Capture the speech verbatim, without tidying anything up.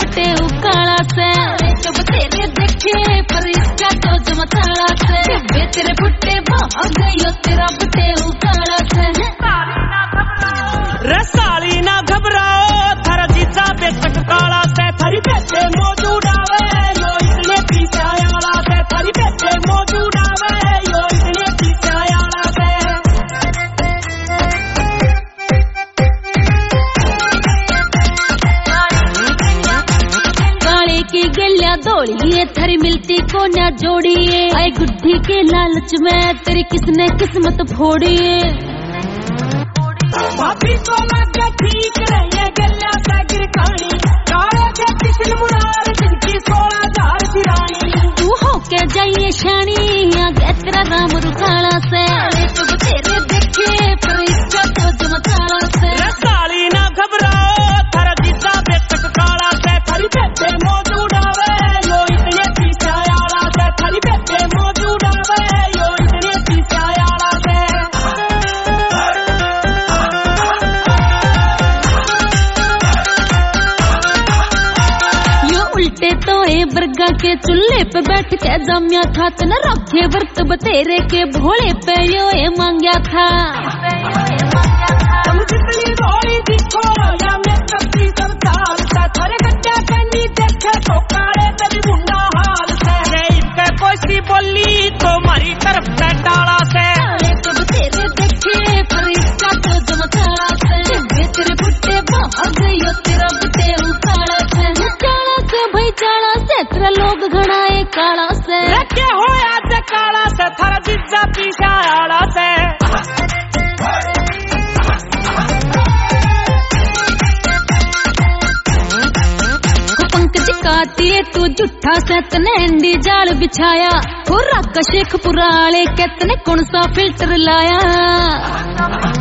बटे उकाला से जब तेरे देखे पर इसका तो जमताला से बे तेरे फुटे भाग गयो तेरा बटे उकाला से रसाली ना घबराओ थारा जीजा बेचक काला से थारी बेचे मौजूद आवे यो इतने पीछे आला से थारी बेचे मौजूद आवे यो इतने पीछे आला से काले की गलियां दौड़िए थारी मिलती को ना जोड़िए आए गुड्डी के लालच में तेरी किसने किस्मत फोड़ी भाभी को लगे ठीक रही गलिया सागर कहानी काले के किशन मुरार जिनकी सोलह हजार की रानी तू होके जाइए शानी आगे तेरा राम रुकाला से जब तेरे देखे पर इसका तो जमताला से रसाली ना घबराओ थारा जीजा बेचक काला से थारी बेचे मौजूद आवे यो इतने पीछे आला से थारी बेचे मौजूद आवे यो इतने पीछे आला से उल्टे तो ए बरगा के चूल्हे पे बैठ के जमिया था न रखे वर्त बतेरे के भोले पे यो ए मांगया था तुम कितनी रोई दिखो या मैं कभी सब चालता थारे गड्ढा कहीं देखे तो काले तेरी मुंडा हाल से रे इनके कोई सी बोली तो मारी तरफ से डाला से जब तेरे देखे पर इसका तो जमताला से बे तेरे फुटे भाग गयो तेरा बटे उकाला से काला से भाई चाला से तेरा लोग घणाए काला से रखे हो आज काला से थारा जीजा पीछे आला से कातिए तू झूठा सैतने अंडी जाल बिछाया हो राका शेखपुरा आले कहते ने कौन सा फिल्टर लाया